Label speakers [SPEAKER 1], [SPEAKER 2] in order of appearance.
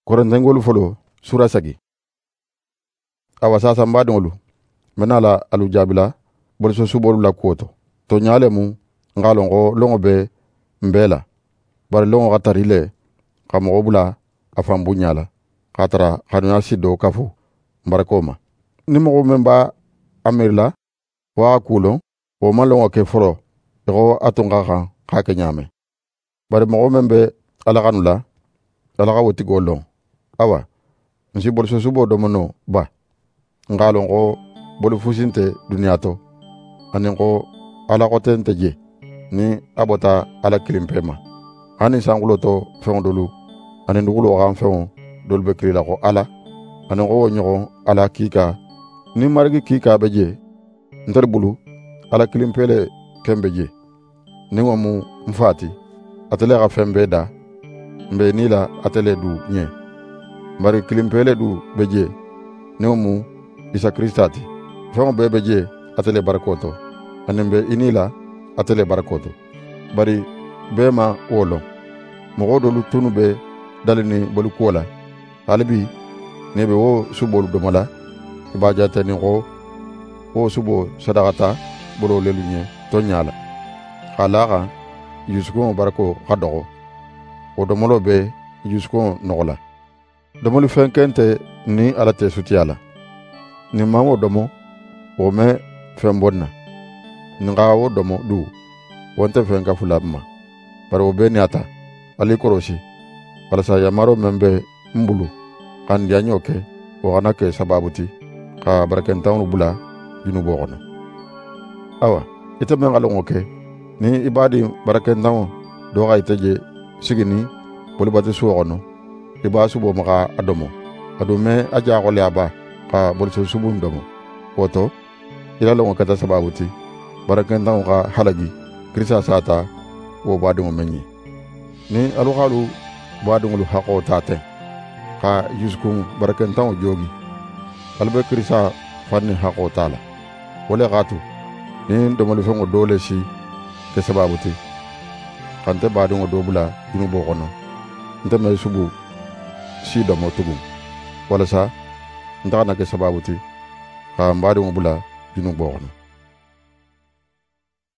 [SPEAKER 1] Korintengolu folo sura sagi. Awa sasa mbadingolu mena la alu jabila bolso subolu la kuoto. To nyale mu ngalongo longo be mbela. Bari longo katarile kamogo bula afambu nyala. Katara kanuya sido kafu mbarakoma. Ni mogo memba amirla wa kulon o malongo ke foro ego atunga kan kake nyame. Bari mogo membe alakanula alaka woti golong. Awa nsi bolso subo domono ba ngalon ko bolu fusinte duniyato anin ko ala kotente je ni abota ala kilimpema ani sangulo to fen dolu anin dugulo kan fen dolu be kirila ko ala anin ko nyogo ala kika ni margi kika be je ntar bulu ala kilimpele kembe je ni ngomu mfati atele ka fembe da mbe nila atele du nye mari kilimpele du beje neumu isa kristati fengo be beje atele barakoto anembe inila atele barakoto bari bema wolo mogo dolu tunu be dalini bolu kola halibi nebe wo subolu domola ibajate ni ko wo subo sadakata bolo lelunye tonyala khalaka yusuko barako kadogo o domolo be yusuko nogola domolu fenkente ni alate sutiala ni mawo domo o me fembonna nga wo domo du wonte fenka fulabma baro be ni ata ali korosi wala sa yamaro membe mbulu kan yanyoke o ganake sababuti ka barakentawnu bula dinu bogono awa ite men ngalongo ke ni ibadi barakentaw do ga iteje sigini bolibati suwono iba subo maka adomo adume aja gole aba ka bolso subun domo woto ila longo kata sababuti barakenta ka halagi krisa sata wo badungo menyi ni aluhalu badungo hako tate ka yuskun barakenta jogi albe krisa fanni hako tala wole gatu ni domo fengo dole si ke sababuti kante badungo dobula dinu bokono ntame subu si domo tugu wala sa ndana ke sababuti ka mbadi mo bula dinu bogono